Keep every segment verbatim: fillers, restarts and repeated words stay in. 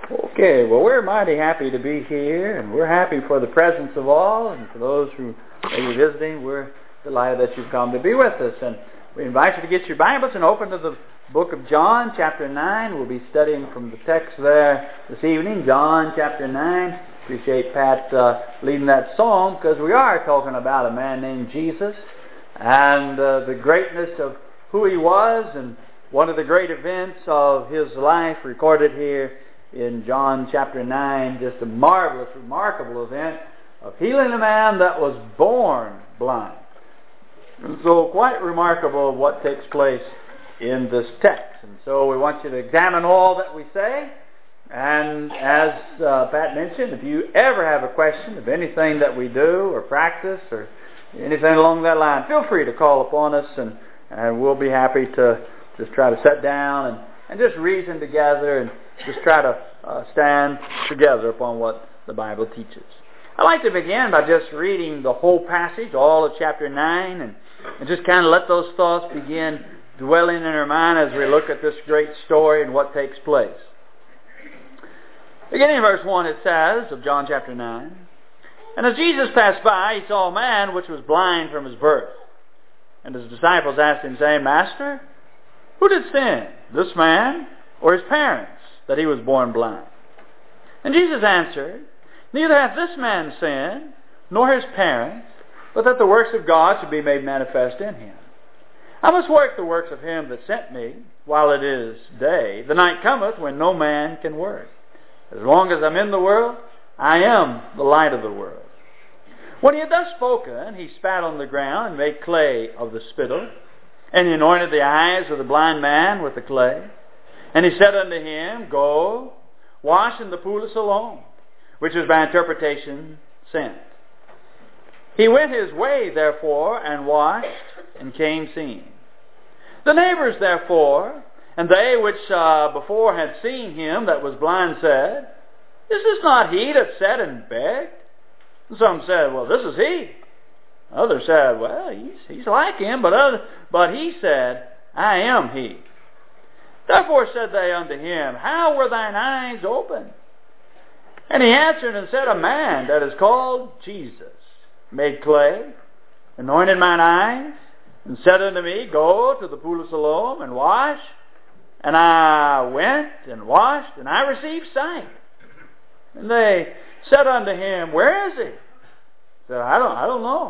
Okay, well, we're mighty happy to be here, and we're happy for the presence of all, and for those who may be visiting, we're delighted that you've come to be with us. And we invite you to get your Bibles and open to the book of John, chapter nine. We'll be studying from the text there this evening, John chapter nine. Appreciate Pat uh, leading that psalm, because we are talking about a man named Jesus, and uh, the greatness of who he was, and one of the great events of his life recorded here in John chapter nine, just a marvelous, remarkable event of healing a man that was born blind. And so quite remarkable what takes place in this text. And so we want you to examine all that we say. And as uh, Pat mentioned, if you ever have a question of anything that we do or practice or anything along that line, feel free to call upon us, and, and we'll be happy to just try to sit down and, and just reason together and just try to uh, stand together upon what the Bible teaches. I'd like to begin by just reading the whole passage, all of chapter nine, and, and just kind of let those thoughts begin dwelling in our mind as we look at this great story and what takes place. Beginning in verse one, it says, of John chapter nine, "And as Jesus passed by, he saw a man which was blind from his birth. And his disciples asked him, saying, Master, who did sin, this man or his parents, that he was born blind? And Jesus answered, Neither hath this man sinned, nor his parents, but that the works of God should be made manifest in him. I must work the works of him that sent me, while it is day. The night cometh when no man can work. As long as I'm in the world, I am the light of the world. When he had thus spoken, he spat on the ground and made clay of the spittle, and he anointed the eyes of the blind man with the clay. And he said unto him, Go, wash in the pool of Siloam, which is by interpretation sent. He went his way, therefore, and washed, and came seeing. The neighbors, therefore, and they which uh, before had seen him that was blind, said, Is this not he that sat and begged? And some said, Well, this is he. Others said, Well, he's, he's like him. But, other, but he said, I am he. Therefore said they unto him, How were thine eyes opened? And he answered and said, A man that is called Jesus made clay, anointed mine eyes, and said unto me, Go to the pool of Siloam and wash. And I went and washed, and I received sight. And they said unto him, Where is he? He said, I don't, I don't know.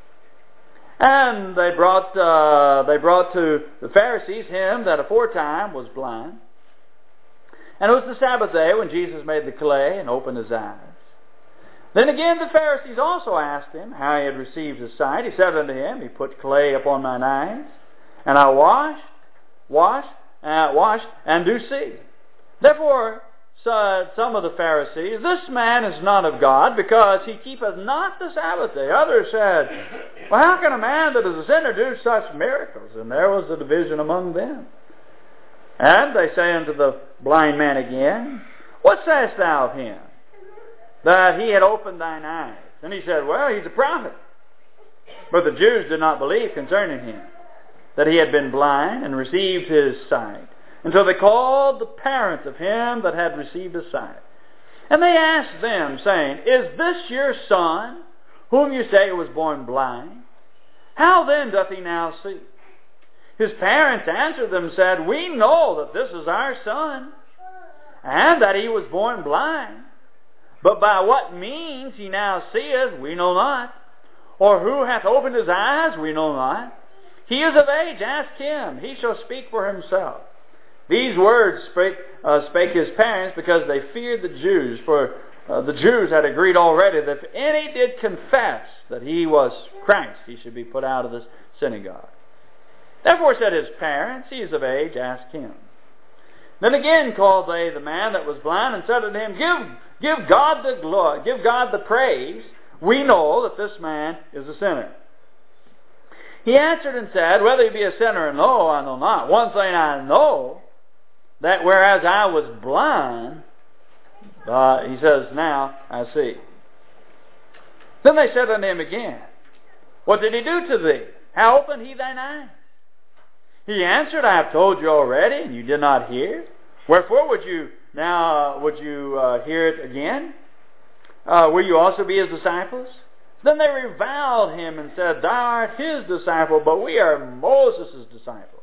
And they brought uh, they brought to the Pharisees him that aforetime was blind. And it was the Sabbath day when Jesus made the clay and opened his eyes. Then again the Pharisees also asked him how he had received his sight. He said unto him, He put clay upon mine eyes, and I washed, washed, uh, washed, and do see. Therefore said some of the Pharisees, This man is not of God, because he keepeth not the Sabbath day. Others said, Well, how can a man that is a sinner do such miracles? And there was a division among them. And they say unto the blind man again, What sayest thou of him, that he had opened thine eyes? And he said, Well, he's a prophet. But the Jews did not believe concerning him, that he had been blind and received his sight, until they called the parents of him that had received his sight. And they asked them, saying, Is this your son, whom you say was born blind? How then doth he now see? His parents answered them, said, We know that this is our son, and that he was born blind. But by what means he now seeth, we know not. Or who hath opened his eyes, we know not. He is of age, ask him. He shall speak for himself. These words spake, uh, spake his parents, because they feared the Jews. For uh, the Jews had agreed already that if any did confess that he was Christ, he should be put out of the synagogue. Therefore said his parents, He is of age, ask him. Then again called they the man that was blind, and said unto him, Give, give God the glory, give God the praise. We know that this man is a sinner. He answered and said, Whether he be a sinner or no, I know not. One thing I know, that whereas I was blind, uh, he says, now I see. Then they said unto him again, What did he do to thee? How opened he thine eyes? He answered, I have told you already, and you did not hear. Wherefore would you Now, uh, would you uh, hear it again? Uh, will you also be his disciples? Then they reviled him and said, Thou art his disciple, but we are Moses' disciples.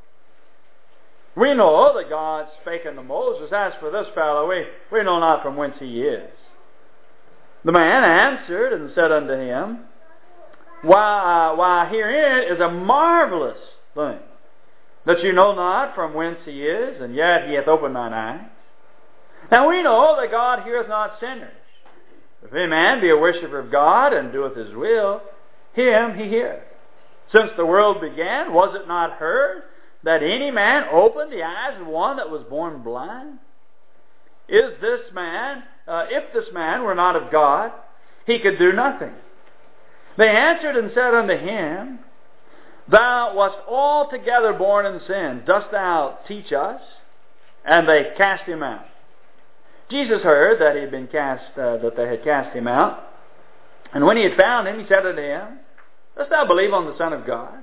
We know that God spake unto Moses. As for this fellow, we, we know not from whence he is. The man answered and said unto him, Why, uh, why herein is a marvelous thing, that you know not from whence he is, and yet he hath opened mine eyes. Now we know that God heareth not sinners. If any man be a worshipper of God, and doeth his will, him he heareth. Since the world began, was it not heard that any man opened the eyes of one that was born blind? Is this man, uh, if this man were not of God, he could do nothing. They answered and said unto him, Thou wast altogether born in sin. Dost thou teach us? And they cast him out. Jesus heard that he had been cast, uh, that they had cast him out. And when he had found him, he said unto him, Dost thou believe on the Son of God?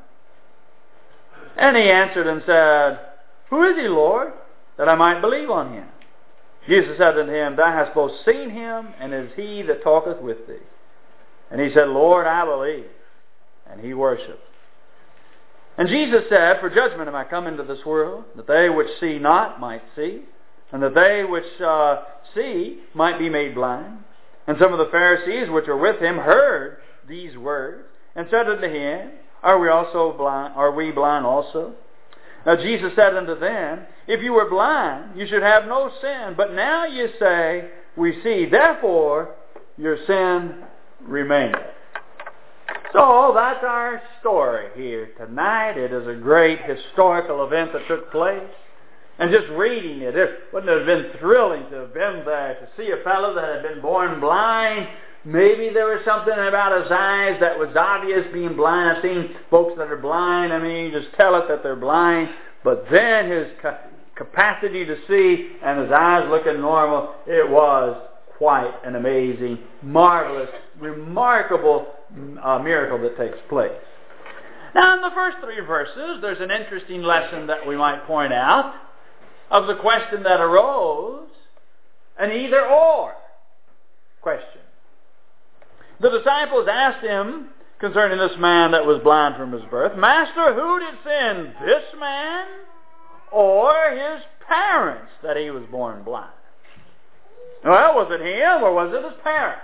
And he answered and said, Who is he, Lord, that I might believe on him? Jesus said unto him, Thou hast both seen him, and it is he that talketh with thee. And he said, Lord, I believe. And he worshipped. And Jesus said, For judgment am I come into this world, that they which see not might see, and that they which uh, see might be made blind. And some of the Pharisees which were with him heard these words, and said unto him, Are we also blind? Are we blind also? Now Jesus said unto them, If you were blind, you should have no sin. But now you say, We see. Therefore, your sin remaineth. So that's our story here tonight. It is a great historical event that took place. And just reading it, it wouldn't have been thrilling to have been there, to see a fellow that had been born blind. Maybe there was something about his eyes that was obvious being blind. I've seen folks that are blind. I mean, you just tell it that they're blind. But then his ca- capacity to see and his eyes looking normal, it was quite an amazing, marvelous, remarkable uh, miracle that takes place. Now, in the first three verses, there's an interesting lesson that we might point out of the question that arose, an either-or question. The disciples asked him concerning this man that was blind from his birth, Master, who did sin, this man or his parents, that he was born blind? Well, was it him or was it his parents?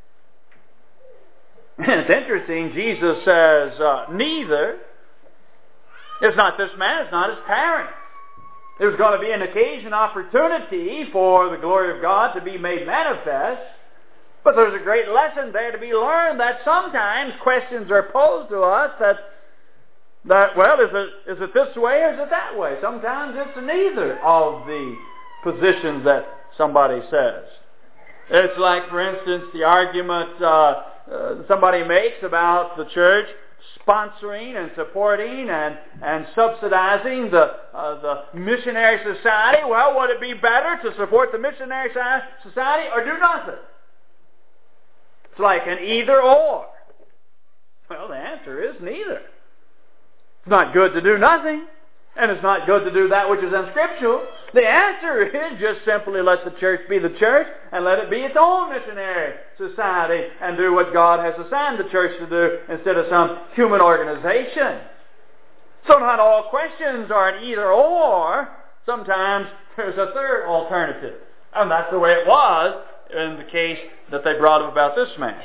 It's interesting. Jesus says, uh, neither. It's not this man, it's not his parents. There's going to be an occasion, opportunity for the glory of God to be made manifest. But there's a great lesson there to be learned that sometimes questions are posed to us that, that well, is it, is it this way or is it that way? Sometimes it's neither of the positions that somebody says. It's like, for instance, the argument uh, uh, somebody makes about the church sponsoring and supporting and, and subsidizing the, uh, the missionary society. Well, would it be better to support the missionary society or do nothing? It's like an either or. Well, the answer is neither. It's not good to do nothing, and it's not good to do that which is unscriptural. The answer is just simply let the church be the church and let it be its own missionary society and do what God has assigned the church to do instead of some human organization. So not all questions are an either or. Sometimes there's a third alternative. And that's the way it was in the case that they brought up about this man.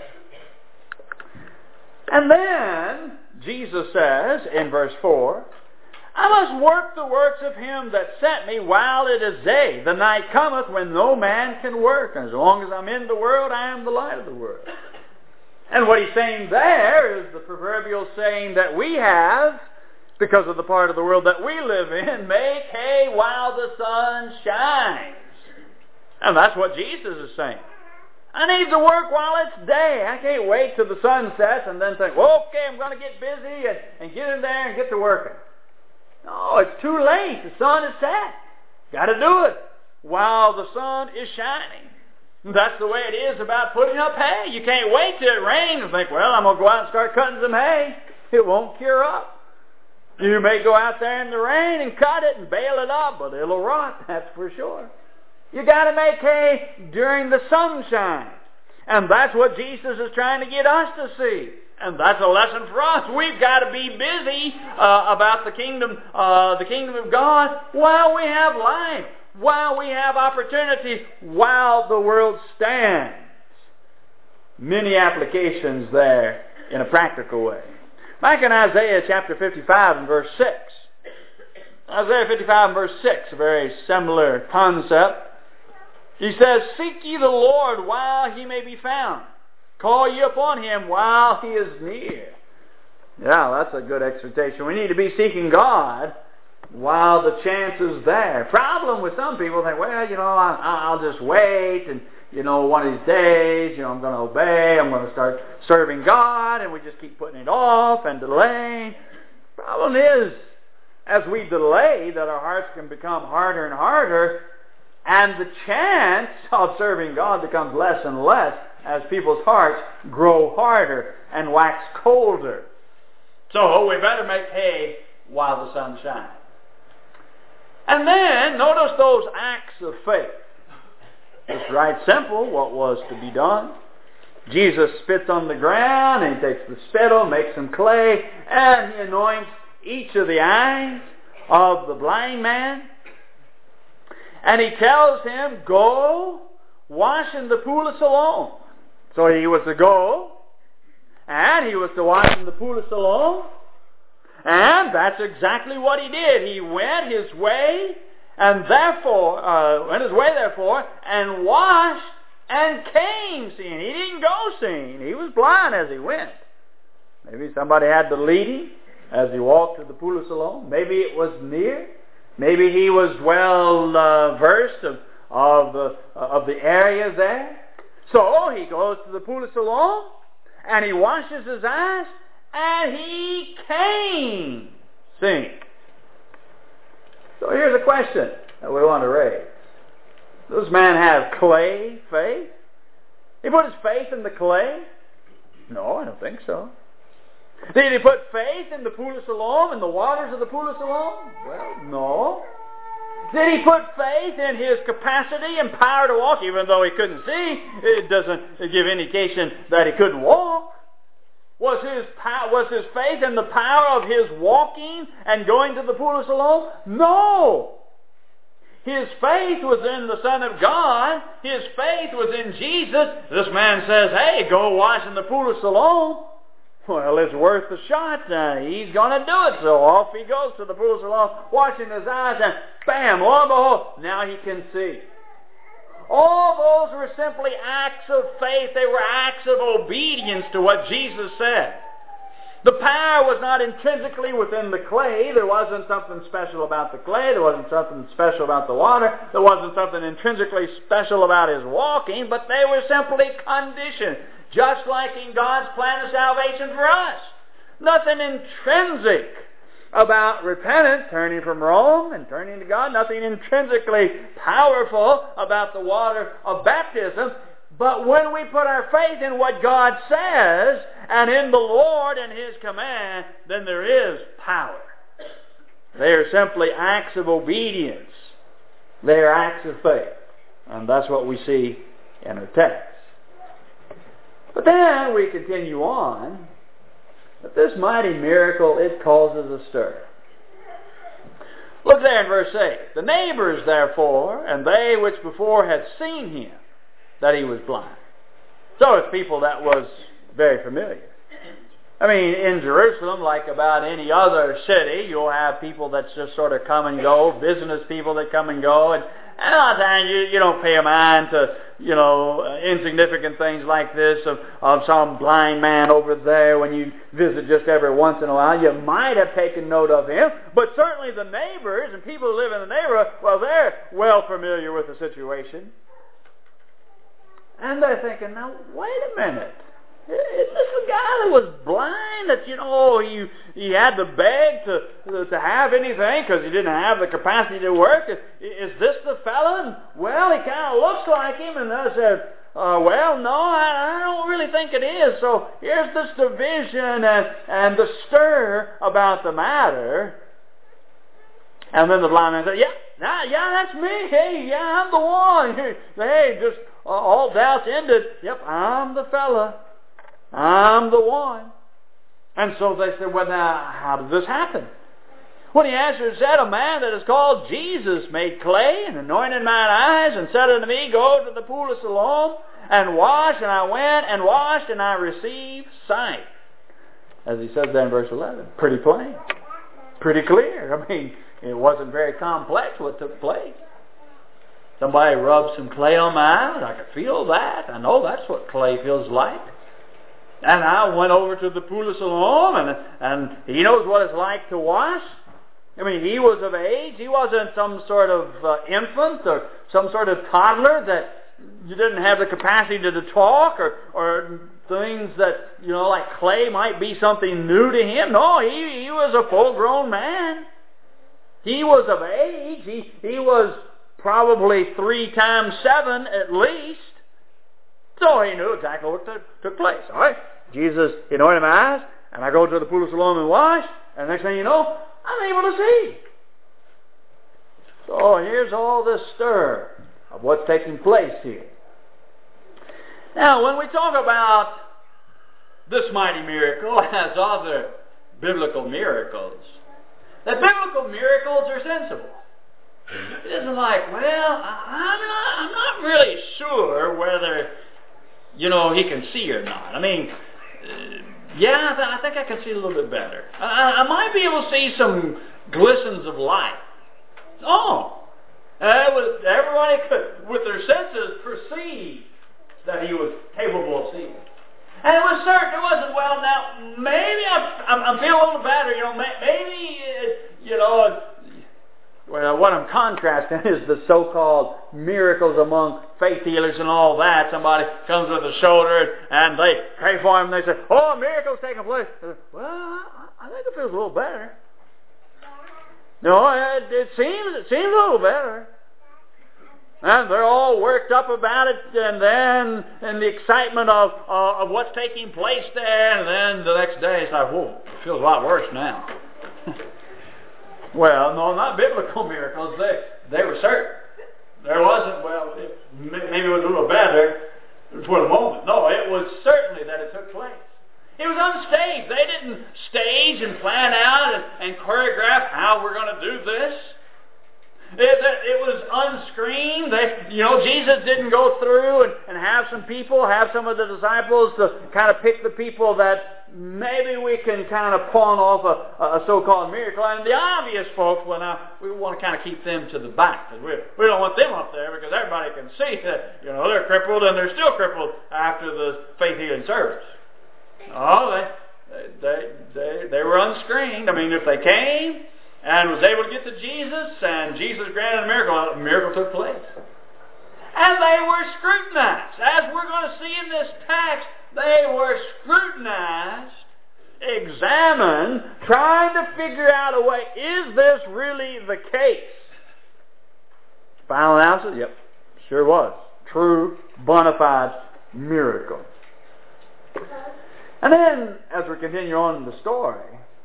And then Jesus says in verse four, I must work the works of him that sent me while it is day. The night cometh when no man can work. And as long as I'm in the world, I am the light of the world. And what he's saying there is the proverbial saying that we have, because of the part of the world that we live in, make hay while the sun shines. And that's what Jesus is saying. I need to work while it's day. I can't wait till the sun sets and then think, well, okay, I'm going to get busy and, and get in there and get to working. No, it's too late. The sun is set. Got to do it while the sun is shining. That's the way it is about putting up hay. You can't wait till it rains and think, well, I'm going to go out and start cutting some hay. It won't cure up. You may go out there in the rain and cut it and bale it up, but it'll rot, that's for sure. You got to make hay during the sunshine. And that's what Jesus is trying to get us to see. And that's a lesson for us. We've got to be busy uh, about the kingdom, uh, the kingdom of God while we have life, while we have opportunity, while the world stands. Many applications there in a practical way. Back in Isaiah chapter fifty-five and verse six. Isaiah fifty-five and verse six, a very similar concept. He says, "Seek ye the Lord while he may be found. Call ye upon him while he is near." Yeah, that's a good exhortation. We need to be seeking God while the chance is there. Problem with some people, think, well, you know, I, I'll just wait, and, you know, one of these days, you know, I'm going to obey, I'm going to start serving God, and we just keep putting it off and delaying. Problem is, as we delay, that our hearts can become harder and harder, and the chance of serving God becomes less and less as people's hearts grow harder and wax colder. So we better make hay while the sun shines. And then, notice those acts of faith. It's right simple what was to be done. Jesus spits on the ground, and he takes the spittle, makes some clay, and he anoints each of the eyes of the blind man. And he tells him, go wash in the pool of Siloam. So he was to go, and he was to wash in the pool of Siloam. And that's exactly what he did. He went his way, and therefore, uh, went his way therefore, and washed, and came seeing. He didn't go seeing. He was blind as he went. Maybe somebody had to lead him as he walked to the pool of Siloam. Maybe it was near. Maybe he was well uh, versed of of the of the area there. So he goes to the pool of Siloam, and he washes his eyes, and he came seeing. So here's a question that we want to raise. Does this man have clay faith? He put his faith in the clay? No, I don't think so. Did he put faith in the pool of Siloam, in the waters of the pool of Siloam? Well, no. Did he put faith in his capacity and power to walk, even though he couldn't see? It doesn't give indication that he couldn't walk. Was his, was his faith in the power of his walking and going to the pool of Siloam? No. His faith was in the Son of God. His faith was in Jesus. This man says, hey, go wash in the pool of Siloam. Well, it's worth the shot. Uh, he's going to do it. So off he goes to the pool of Siloam, washing his eyes, and bam, lo and behold, now he can see. All those were simply acts of faith. They were acts of obedience to what Jesus said. The power was not intrinsically within the clay. There wasn't something special about the clay. There wasn't something special about the water. There wasn't something intrinsically special about his walking, but they were simply conditioned. Just like in God's plan of salvation for us. Nothing intrinsic about repentance, turning from Rome and turning to God. Nothing intrinsically powerful about the water of baptism. But when we put our faith in what God says and in the Lord and His command, then there is power. They are simply acts of obedience. They are acts of faith. And that's what we see in our text. But then we continue on, that this mighty miracle, it causes a stir. Look there in verse eight. The neighbors, therefore, and they which before had seen him, that he was blind. So it's people that was very familiar. I mean, in Jerusalem, like about any other city, you'll have people that just sort of come and go, business people that come and go, and And a lot of times you, you don't pay a mind to, you know, uh, insignificant things like this of, of some blind man over there when you visit just every once in a while. You might have taken note of him, but certainly the neighbors and people who live in the neighborhood, well, they're well familiar with the situation. And they're thinking, now, wait a minute. Isn't this the guy that was blind, that, you know, he, he had to beg to, to have anything because he didn't have the capacity to work? Is, is this the fellow? And, well, he kind of looks like him. And they said, uh, well, no, I, I don't really think it is. So here's this division and, and the stir about the matter. And then the blind man said, yeah, nah, yeah, that's me. Hey, yeah, I'm the one. Hey, just uh, all doubts ended. Yep, I'm the fella. I'm the one. And so they said, well, now, how did this happen? When he answered, said, a man that is called Jesus made clay and anointed mine eyes and said unto me, go to the pool of Siloam and wash. And I went and washed and I received sight. As he says there in verse eleven. Pretty plain. Pretty clear. I mean, it wasn't very complex what took place. Somebody rubbed some clay on my eyes. I could feel that. I know that's what clay feels like. And I went over to the pool of Siloam, and, and he knows what it's like to wash. I mean, he was of age. He wasn't some sort of uh, infant or some sort of toddler that you didn't have the capacity to, to talk or, or things that, you know, like clay might be something new to him. No, he, he was a full-grown man. He was of age. He, he was probably three times seven at least. So he knew exactly what took, took place. All right? Jesus anointed my eyes, and I go to the pool of Siloam and wash, and next thing you know, I'm able to see. So here's all this stir of what's taking place here. Now, when we talk about this mighty miracle as other biblical miracles, the biblical miracles are sensible. It isn't like, well, I'm not, I'm not really sure whether, you know, he can see or not. I mean, uh, yeah, I, th- I think I can see a little bit better. I, I might be able to see some glistens of light. Oh, uh, it was, everybody could, with their senses, perceive that he was capable of seeing. And it was certain, it wasn't, well, now, maybe I'm, I'm, I'm feeling a little better, you know, maybe, uh, you know, well, what I'm contrasting is the so-called miracles among faith healers and all that. Somebody comes with a shoulder and they pray for him and they say, oh, a miracle's taking place. Well, I think it feels a little better. No, it, it seems it seems a little better. And they're all worked up about it, and then in the excitement of, uh, of what's taking place there, and then the next day it's like, whoa, it feels a lot worse now. Well, no, not biblical miracles. They they were certain. There wasn't, well, it, maybe it was a little better for the moment. No, it was certainly that it took place. It was unstaged. They didn't stage and plan out and, and choreograph how we're going to do this. It, it was unscreened. They, you know, Jesus didn't go through and, and have some people, have some of the disciples to kind of pick the people that maybe we can kind of pawn off a, a so-called miracle. And the obvious folks, well, now, we want to kind of keep them to the back. Because we, we don't want them up there because everybody can see that, you know, they're crippled and they're still crippled after the faith healing service. Oh, they, they, they, they were unscreened. I mean, if they came and was able to get to Jesus, and Jesus granted a miracle, a miracle took place. And they were scrutinized. As we're going to see in this text, they were scrutinized, examined, trying to figure out a way, is this really the case? Final analysis, yep, sure was. True, bona fide miracle. And then, as we continue on in the story,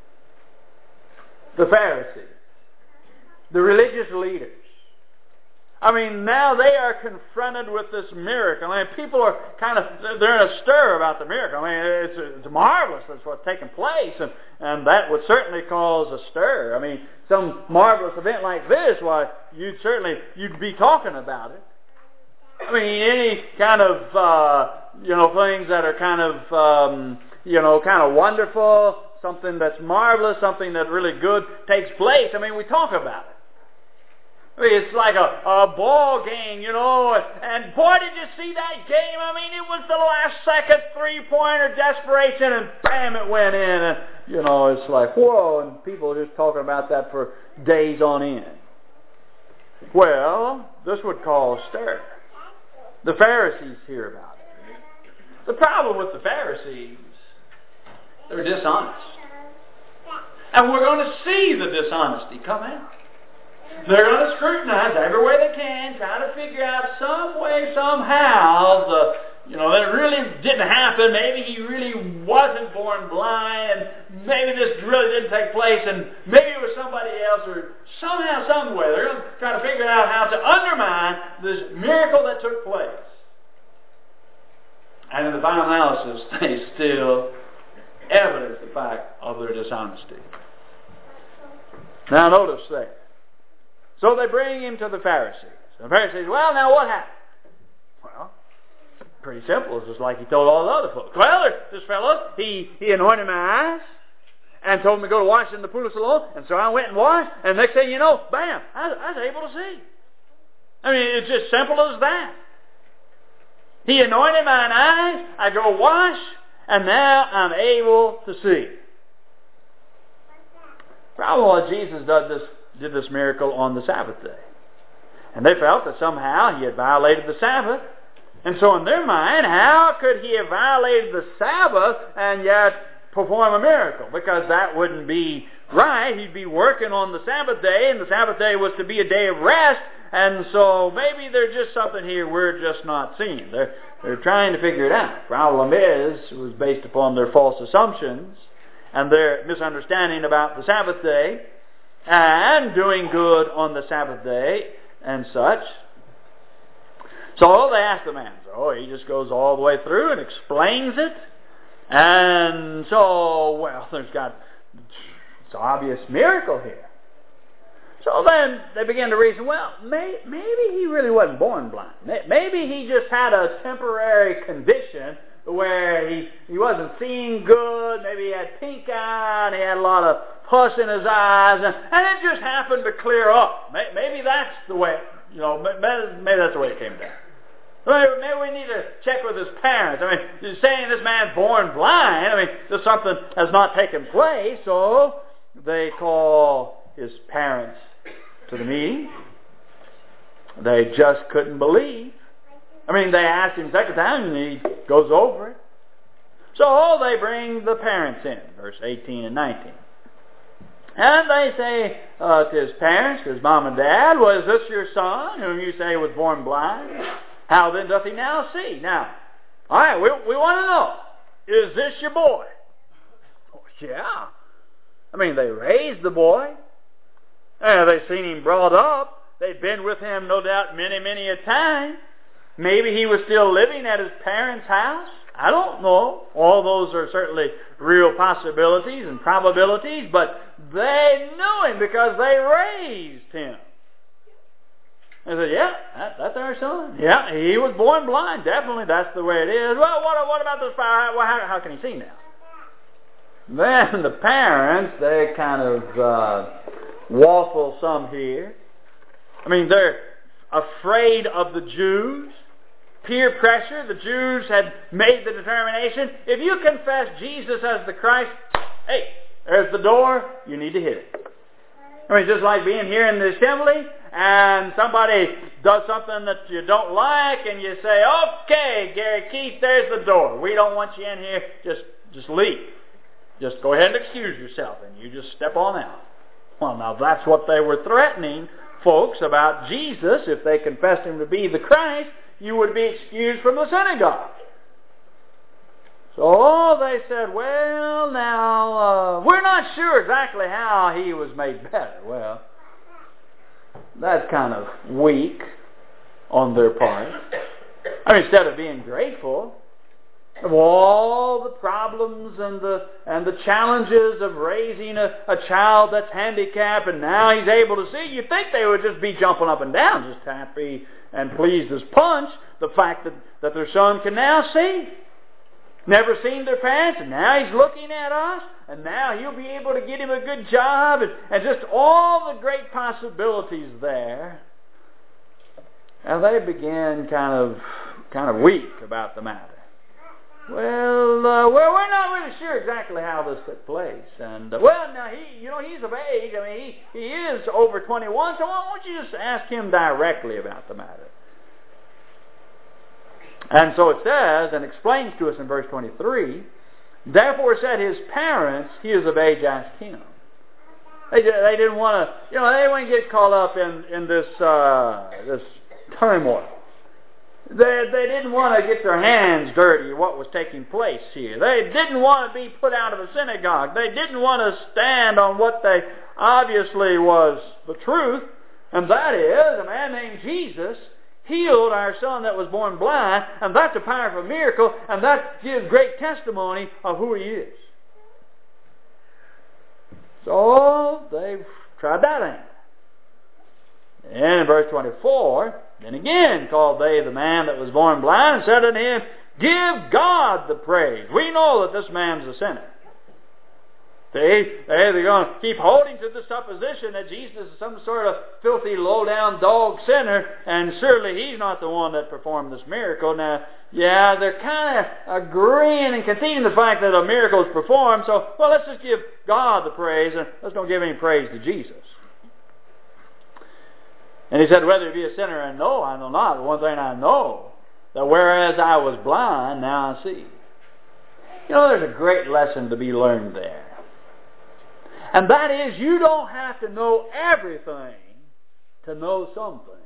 the Pharisees, the religious leaders. I mean, now they are confronted with this miracle. I mean, people are kind of, they're in a stir about the miracle. I mean, it's, it's marvelous that's what's taking place, and, and that would certainly cause a stir. I mean, some marvelous event like this, why, you'd certainly, you'd be talking about it. I mean, any kind of, uh, you know, things that are kind of, um, you know, kind of wonderful, something that's marvelous, something that really good takes place. I mean, we talk about it. I mean, it's like a, a ball game, you know, and boy, did you see that game? I mean, it was the last second three-pointer desperation, and bam, it went in. And, you know, it's like, whoa, and people are just talking about that for days on end. Well, this would cause stir. The Pharisees hear about it. The problem with the Pharisees, they're dishonest. And we're going to see the dishonesty come out. They're going to scrutinize every way they can, try to figure out some way, somehow, the, you know, that really didn't happen. Maybe he really wasn't born blind, and maybe this really didn't take place, and maybe it was somebody else, or somehow, some way, they're going to try to figure out how to undermine this miracle that took place. And in the final analysis, they still evidence the fact of their dishonesty. Now notice that. So they bring him to the Pharisees. The Pharisees, well, now what happened? Well, pretty simple. It's just like he told all the other folks. Well, this fellow, he, he anointed my eyes and told me to go to wash in the pool of Siloam. And so I went and washed, and next thing you know, bam, I, I was able to see. I mean, it's just simple as that. He anointed mine eyes, I go wash, and now I'm able to see. Probably Jesus did this, did this miracle on the Sabbath day. And they felt that somehow he had violated the Sabbath. And so in their mind, how could he have violated the Sabbath and yet perform a miracle? Because that wouldn't be right. He'd be working on the Sabbath day, and the Sabbath day was to be a day of rest. And so maybe there's just something here we're just not seeing. They're, they're trying to figure it out. Problem is, it was based upon their false assumptions and their misunderstanding about the Sabbath day and doing good on the Sabbath day and such. So they ask the man. So he just goes all the way through and explains it. And so, well, there's got, it's an obvious miracle here. So then they begin to reason, well, may, maybe he really wasn't born blind. Maybe he just had a temporary condition where he, he wasn't seeing good. Maybe he had pink eye and he had a lot of pus in his eyes. And, and it just happened to clear up. Maybe that's the way, you know, maybe, maybe that's the way it came down. Maybe we need to check with his parents. I mean, saying this man's born blind, I mean, there's something has not taken place. So they call his parents to the meeting. They just couldn't believe. I mean, they asked him a second time, and he goes over it. So they bring the parents in, verse eighteen and nineteen. And they say uh, to his parents, to his mom and dad, was this your son, whom you say was born blind? How then doth he now see? Now, all right, we, we want to know, is this your boy? Oh, yeah. I mean, they raised the boy. And they've seen him brought up. They've been with him, no doubt, many, many a time. Maybe he was still living at his parents' house. I don't know. All those are certainly real possibilities and probabilities, but they knew him because they raised him. They said, yeah, that, that's our son. Yeah, he was born blind. Definitely, that's the way it is. Well, what, what about this fire? Well, how, how can he see now? Then the parents, they kind of uh, waffle some here. I mean, they're afraid of the Jews. Peer pressure. The Jews had made the determination, if you confess Jesus as the Christ, hey, there's the door, you need to hit it. I mean, just like being here in the assembly, and somebody does something that you don't like, and you say, okay, Gary Keith, there's the door. We don't want you in here. Just, just leave. Just go ahead and excuse yourself, and you just step on out. Well, now that's what they were threatening folks about Jesus. If they confessed him to be the Christ, you would be excused from the synagogue. So they said, well, now, uh, we're not sure exactly how he was made better. Well, that's kind of weak on their part. I mean, instead of being grateful of all the problems and the and the challenges of raising a, a child that's handicapped and now he's able to see, you'd think they would just be jumping up and down, just happy and pleased as punch, the fact that, that their son can now see. Never seen their parents, and now he's looking at us, and now he'll be able to get him a good job, and, and just all the great possibilities there. And they began kind of kind of weak about the matter. Well, uh, well, we're not really sure exactly how this took place. And uh, well, now he, you know, he's of age. I mean, he, he is over twenty-one. So why don't you just ask him directly about the matter? And so it says and explains to us in verse twenty-three. Therefore said his parents, he is of age, asked him. They they didn't want to, you know, they didn't want to get caught up in in this uh, this turmoil. They, they didn't want to get their hands dirty at what was taking place here. They didn't want to be put out of a synagogue. They didn't want to stand on what they obviously was the truth, and that is a man named Jesus healed our son that was born blind, and that's a powerful miracle, and that gives great testimony of who he is. So they tried that angle. And in verse twenty-four, then again called they the man that was born blind and said unto him, Give God the praise. We know that this man's a sinner. See, they're going to keep holding to the supposition that Jesus is some sort of filthy, low-down dog sinner, and surely he's not the one that performed this miracle. Now, yeah, they're kind of agreeing and conceding the fact that a miracle is performed, so, well, let's just give God the praise, and let's don't give any praise to Jesus. And he said, whether he be a sinner or no, I know not. But one thing I know, that whereas I was blind, now I see. You know, there's a great lesson to be learned there. And that is, you don't have to know everything to know something.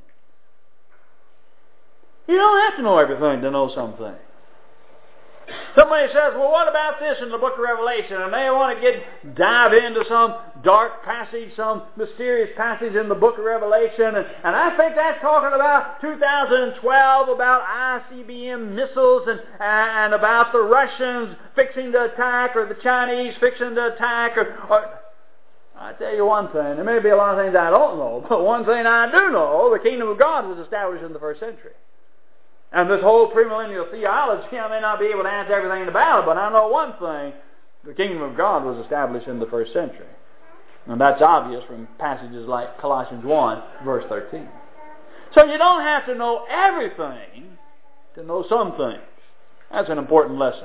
You don't have to know everything to know something. Somebody says, well, what about this in the book of Revelation? And they want to get dive into some dark passage, some mysterious passage in the book of Revelation. And, and I think that's talking about two thousand twelve, about I C B M missiles, and, and about the Russians fixing to attack, or the Chinese fixing to attack. Or, or I tell you one thing, there may be a lot of things I don't know, but one thing I do know, the kingdom of God was established in the first century. And this whole premillennial theology, I may not be able to answer everything about it, but I know one thing, the kingdom of God was established in the first century. And that's obvious from passages like Colossians one, verse thirteen. So you don't have to know everything to know some things. That's an important lesson.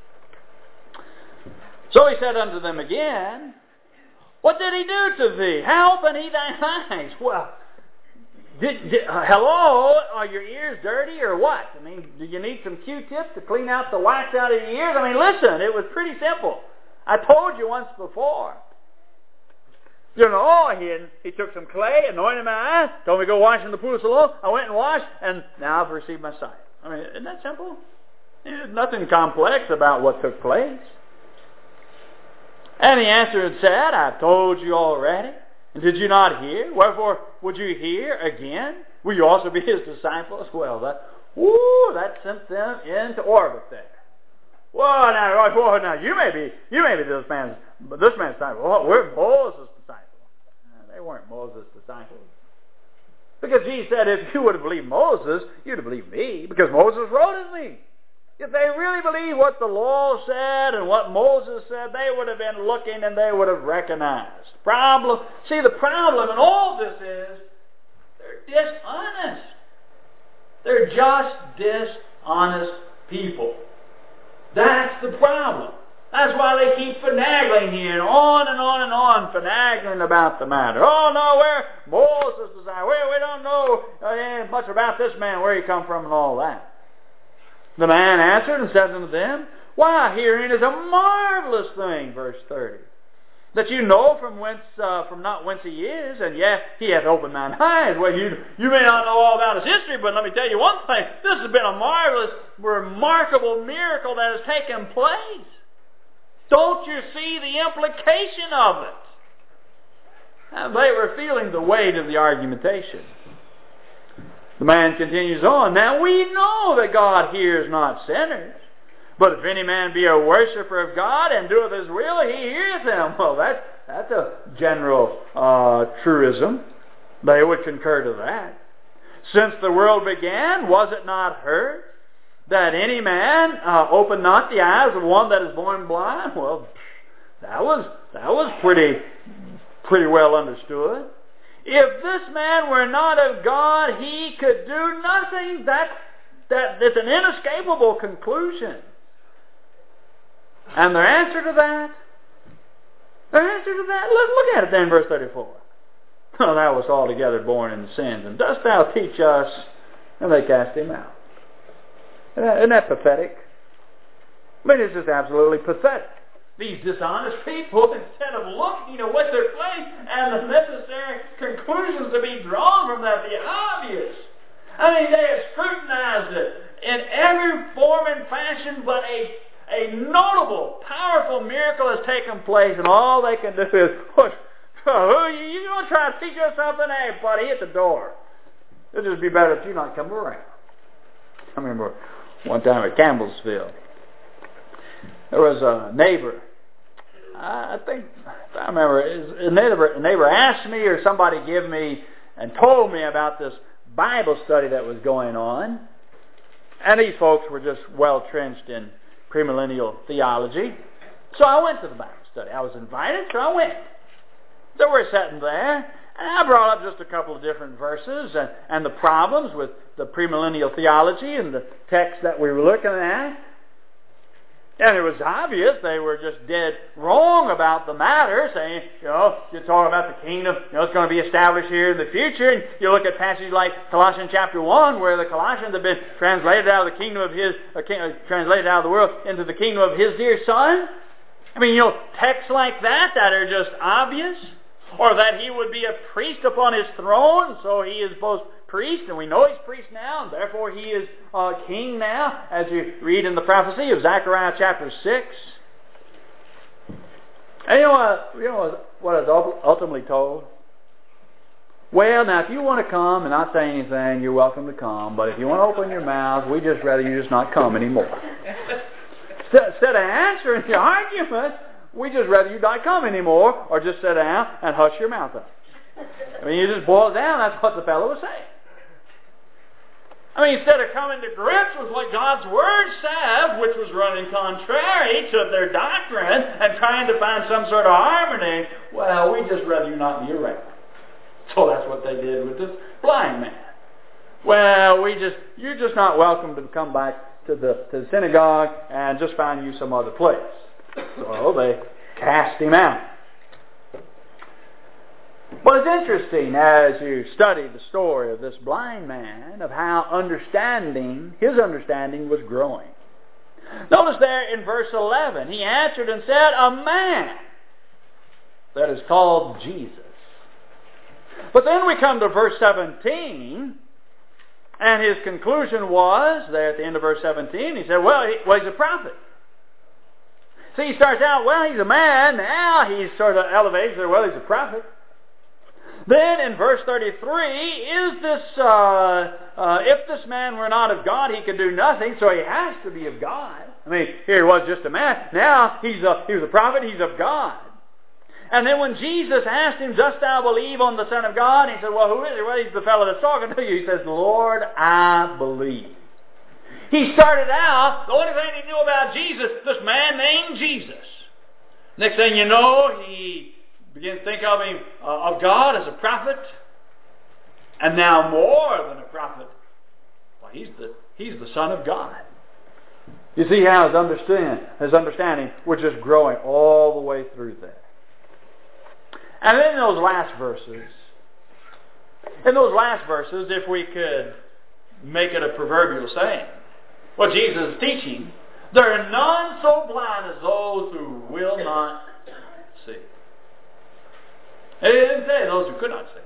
So he said unto them again, What did he do to thee? How opened he thine eyes? Well, Did, did, uh, hello, are your ears dirty or what? I mean, do you need some Q-tips to clean out the wax out of your ears? I mean, listen, it was pretty simple. I told you once before. You know, he, he took some clay, anointed my eyes, told me to go wash in the pool of Siloam. I went and washed, and now I've received my sight. I mean, isn't that simple? There's nothing complex about what took place. And he answered and said, I've told you already. And did you not hear? Wherefore would you hear again? Will you also be his disciples? Well, that, whoo, that sent them into orbit there. Well, now, well, now you may be, you may be this man's, but this man's disciple. Well, we're Moses' disciples. They weren't Moses' disciples. Because Jesus said, if you would have believed Moses, you'd have believed me, because Moses wrote of me. If they really believed what the law said and what Moses said, they would have been looking and they would have recognized. Problem. See, the problem in all this is they're dishonest. They're just dishonest people. That's the problem. That's why they keep finagling here and on and on and on, finagling about the matter. Oh, no, we're Moses' desire. We, we don't know uh, much about this man, where he come from and all that. The man answered and said unto them, Why, hearing is a marvelous thing, verse thirty. That you know from whence, uh, from not whence he is, and yet he hath opened thine eyes. Well, you, you may not know all about his history, but let me tell you one thing. This has been a marvelous, remarkable miracle that has taken place. Don't you see the implication of it? And they were feeling the weight of the argumentation. The man continues on, Now we know that God hears not sinners. But if any man be a worshiper of God and doeth his will, he heareth him. Well, that, that's a general uh, truism. They would concur to that. Since the world began, was it not heard that any man uh, opened not the eyes of one that is born blind? Well, that was that was pretty pretty well understood. If this man were not of God, he could do nothing. That that that's an inescapable conclusion. And their answer to that, their answer to that, look, look at it then, verse thirty-four. Oh, thou wast altogether born in sins, and dost thou teach us? And they cast him out. Isn't that, isn't that pathetic? I mean, it's just absolutely pathetic. These dishonest people, instead of looking at what took place and the necessary conclusions to be drawn from that, the obvious. I mean, they have scrutinized it in every form and fashion, but a, a notable, powerful miracle has taken place, and all they can do is, push. Oh, you, you want to try to teach us something? Hey, buddy, hit the door. It'll just be better if you not come around. I remember one time at Campbellsville, there was a neighbor. I think, I remember, a neighbor, a neighbor asked me, or somebody gave me and told me about this Bible study that was going on. And these folks were just well trenched in premillennial theology. So I went to the Bible study. I was invited, so I went. So we're sitting there, and I brought up just a couple of different verses and, and the problems with the premillennial theology and the text that we were looking at. And it was obvious they were just dead wrong about the matter, saying, you know, you're talking about the kingdom, you know, it's going to be established here in the future. And you look at passages like Colossians chapter one, where the Colossians have been translated out of the kingdom of his, uh, translated out of the world into the kingdom of his dear Son. I mean, you know, texts like that that are just obvious. Or that he would be a priest upon his throne, so he is both priest, and we know he's priest now, and therefore he is uh, king now, as you read in the prophecy of Zechariah chapter six. And you know what, you know what is ultimately told? Well, now, if you want to come and not say anything, you're welcome to come, but if you want to open your mouth, we just rather you just not come anymore. Instead of answering the argument, we just rather you not come anymore, or just sit down and hush your mouth up. I mean, you just boil it down, that's what the fellow was saying. I mean, instead of coming to grips with what God's Word said, which was running contrary to their doctrine, and trying to find some sort of harmony, well, we just rather you not be around. So that's what they did with this blind man. Well, we just, you're just not welcome to come back to the, to the synagogue and just find you some other place. So they cast him out. But it's interesting as you study the story of this blind man, of how understanding, his understanding was growing. Notice there in verse eleven, he answered and said, a man that is called Jesus. But then we come to verse seventeen, and his conclusion was, there at the end of verse seventeen, he said, well, he, well he's a prophet. See, he starts out, well, he's a man. Now he's sort of elevated. So, well, he's a prophet. Then in verse thirty-three, is this, uh, uh, if this man were not of God, he could do nothing, so he has to be of God. I mean, here he was just a man. Now he's a, he was a prophet, he's of God. And then when Jesus asked him, dost thou believe on the Son of God? He said, well, who is he? Well, he's the fellow that's talking to you. He says, Lord, I believe. He started out, the only thing he knew about Jesus, this man named Jesus. Next thing you know, he begins to think of him, uh, of God as a prophet. And now more than a prophet. Well, he's the, he's the Son of God. You see how his understand, his understanding was just growing all the way through there. And then in those last verses, in those last verses, if we could make it a proverbial saying, what Jesus is teaching, there are none so blind as those who will not see. He didn't say those who could not see.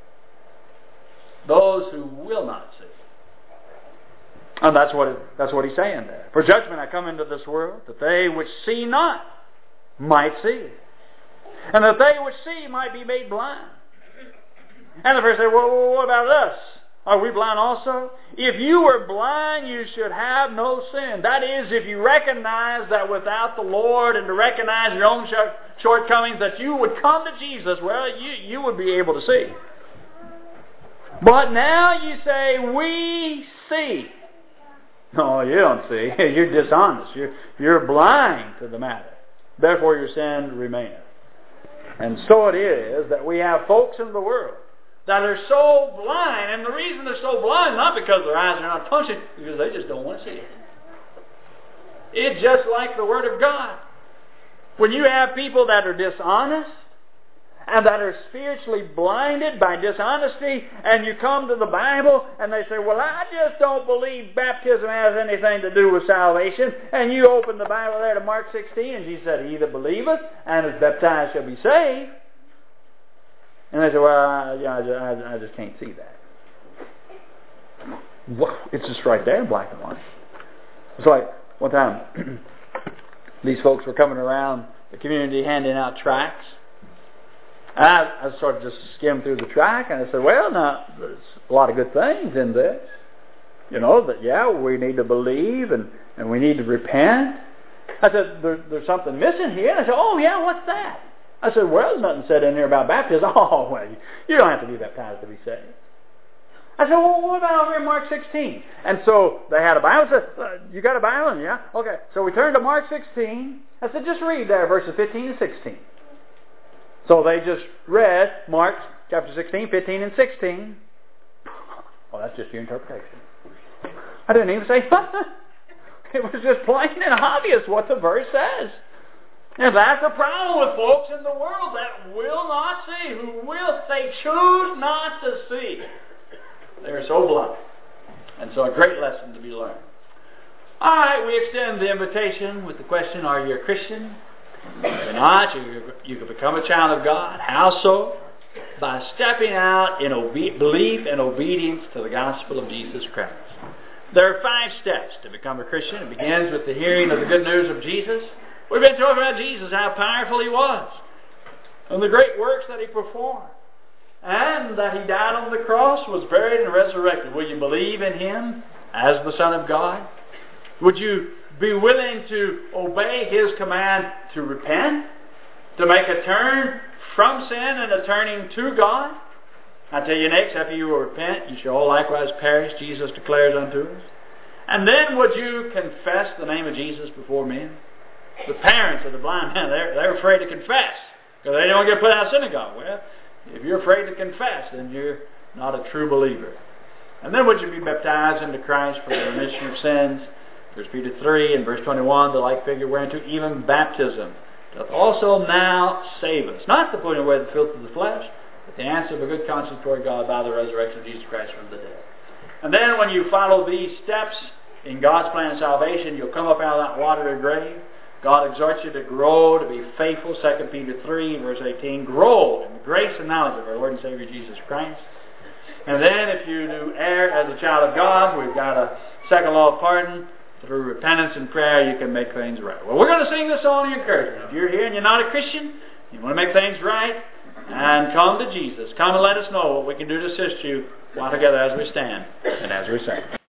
Those who will not see. And that's what it, that's what he's saying there. For judgment I come into this world, that they which see not might see, and that they which see might be made blind. And the verse said, well, what about us? Are we blind also? If you were blind, you should have no sin. That is, if you recognize that without the Lord and to recognize your own shortcomings, that you would come to Jesus, well, you, you would be able to see. But now you say, we see. No, you don't see. You're dishonest. You're, you're blind to the matter. Therefore your sin remaineth. And so it is that we have folks in the world that are so blind, and the reason they're so blind, not because their eyes are not functioning, because they just don't want to see it. It's just like the Word of God. When you have people that are dishonest, and that are spiritually blinded by dishonesty, and you come to the Bible, and they say, well, I just don't believe baptism has anything to do with salvation, and you open the Bible there to Mark sixteen, and Jesus said, he that believeth and is baptized shall be saved. And they say, well, I, you know, I, just, I just can't see that. It's just right there in black and white. It's like one time these folks were coming around the community handing out tracts. And I, I sort of just skimmed through the tract and I said, well, now, there's a lot of good things in this. You know, that, yeah, we need to believe and, and we need to repent. I said, there, there's something missing here. And I said, oh, yeah, what's that? I said, well, there's nothing said in here about baptism. Oh, well, you don't have to be baptized to be saved. I said, well, what about over in Mark sixteen? And so they had a Bible. I said, uh, you got a Bible? Yeah? Okay. So we turned to Mark sixteen. I said, just read there, verses fifteen and sixteen. So they just read Mark chapter sixteen, fifteen, and sixteen. Oh, that's just your interpretation. I didn't even say, it was just plain and obvious what the verse says. And that's the problem with folks in the world that will not see, who will, they choose not to see. They're so blind. And so a great lesson to be learned. All right, we extend the invitation with the question, are you a Christian? If you're not, you, you can become a child of God. How so? By stepping out in obe- belief and obedience to the gospel of Jesus Christ. There are five steps to become a Christian. It begins with the hearing of the good news of Jesus. We've been talking about Jesus, how powerful He was, and the great works that He performed, and that He died on the cross, was buried, and resurrected. Will you believe in Him as the Son of God? Would you be willing to obey His command to repent, to make a turn from sin and a turning to God? I tell you next, after you will repent, you shall all likewise perish, Jesus declares unto us. And then would you confess the name of Jesus before men? The parents of the blind man, they're, they're afraid to confess because they don't get put out of synagogue. Well, if you're afraid to confess, then you're not a true believer. And then would you be baptized into Christ for the remission of sins? First Peter three and verse twenty-one, the like figure whereunto even baptism doth also now save us. Not the putting away the filth of the flesh, but the answer of a good conscience toward God by the resurrection of Jesus Christ from the dead. And then when you follow these steps in God's plan of salvation, you'll come up out of that watery grave. God exhorts you to grow, to be faithful. Second Peter three, verse eighteen. Grow in the grace and knowledge of our Lord and Savior Jesus Christ. And then if you do err as a child of God, we've got a second law of pardon. Through repentance and prayer, you can make things right. Well, we're going to sing this song of encouragement. If you're here and you're not a Christian, you want to make things right, and come to Jesus. Come and let us know what we can do to assist you while together as we stand and as we sing.